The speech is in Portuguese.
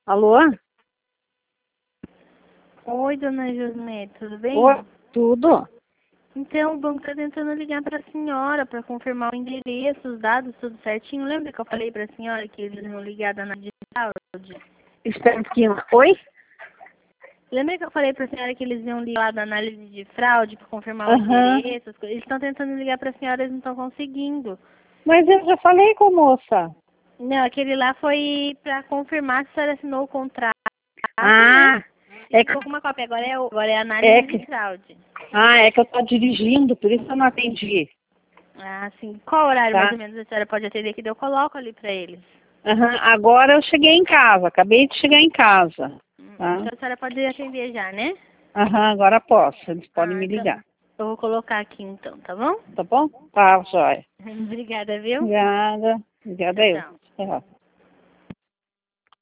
Alô? Oi, dona Josmé, tudo bem? Oi, tudo? Então, o banco está tentando ligar para a senhora para confirmar o endereço, os dados, tudo certinho. Lembra que eu falei para a senhora que eles iam ligar da análise de fraude? Espera um pouquinho. Oi? Lembra que eu falei para a senhora que eles iam ligar da análise de fraude para confirmar o Aham. endereço? Eles estão tentando ligar para a senhora, eles não estão conseguindo. Mas eu já falei com a moça. Não, aquele lá foi para confirmar se a senhora assinou o contrato, né? Ah, E é que, ficou com uma cópia. Agora é a é análise de que, fraude. é que eu tô dirigindo, por isso eu não atendi, Ah, sim. Qual horário mais tá? ou menos a senhora pode atender que daí eu coloco ali para eles? Aham. Agora eu cheguei em casa, acabei de chegar em casa, tá? Então a senhora pode atender já, né? Aham, agora posso, eles podem Ah, me então. ligar, Eu vou colocar aqui então, tá bom? tá bom? Tá, jóia. Obrigada, viu? Obrigada. Obrigada Tchau, eu. tchau. Tchau.